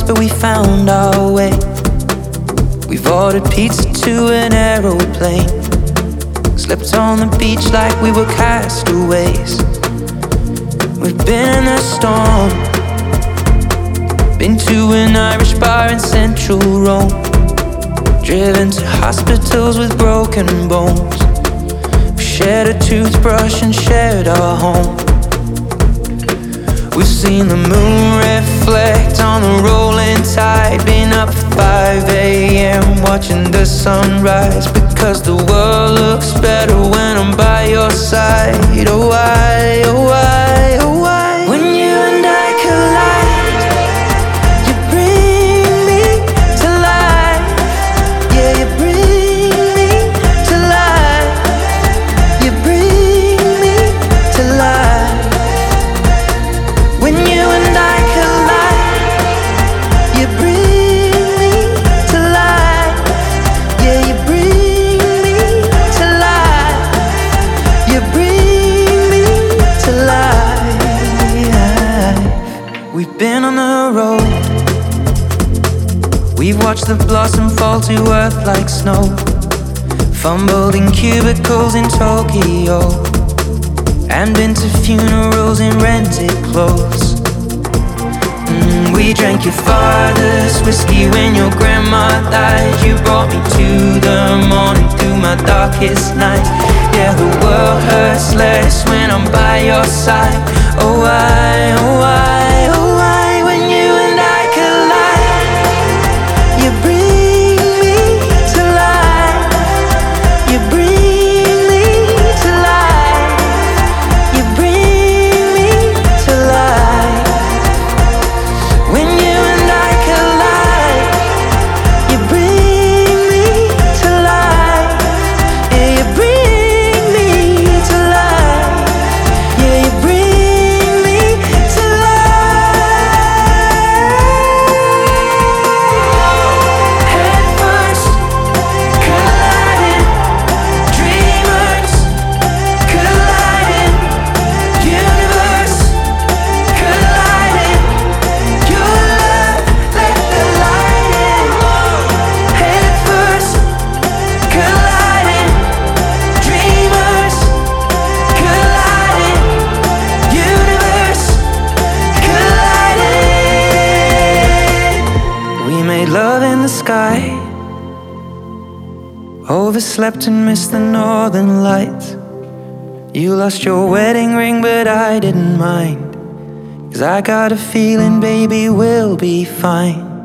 but we found our way. We've ordered pizza to an aeroplane, slept on the beach like we were castaways. We've been in the storm, been to an Irish bar in central Rome, driven to hospitals with broken bones. We shared a toothbrush and shared our home. We've seen the moon reflect on the rolling tide, been up at 5 a.m. watching the sunrise, because the world looks better when I'm by your side. Oh why, oh why, oh why? When you and I collide, you bring me to life. Yeah, you bring me to life. You bring me to life. When you and I collide, you bring me to life. Yeah, you bring me to life. You bring me to life. We've been on the road, we've watched the blossom fall to earth like snow, fumbled in cubicles in Tokyo, and been to funerals in rented clothes. We drank your father's whiskey when your grandma died. You brought me to the morning through my darkest night. Yeah, the world hurts less when I'm by your side. Oh why, oh why, oh why? When you and I collide, you bring me to life. You bring me to life. You bring me to life. When you and I collide, you bring me to life. Yeah, you bring me to life. Yeah, you bring me to life. Head first, colliding, dreamers colliding, universe colliding. Your love, let the light in. Head first, colliding, dreamers colliding, universe colliding. We made love in the sky, overslept and missed the northern lights. You lost your wedding ring, but I didn't mind, 'cause I got a feeling, baby, we'll be fine.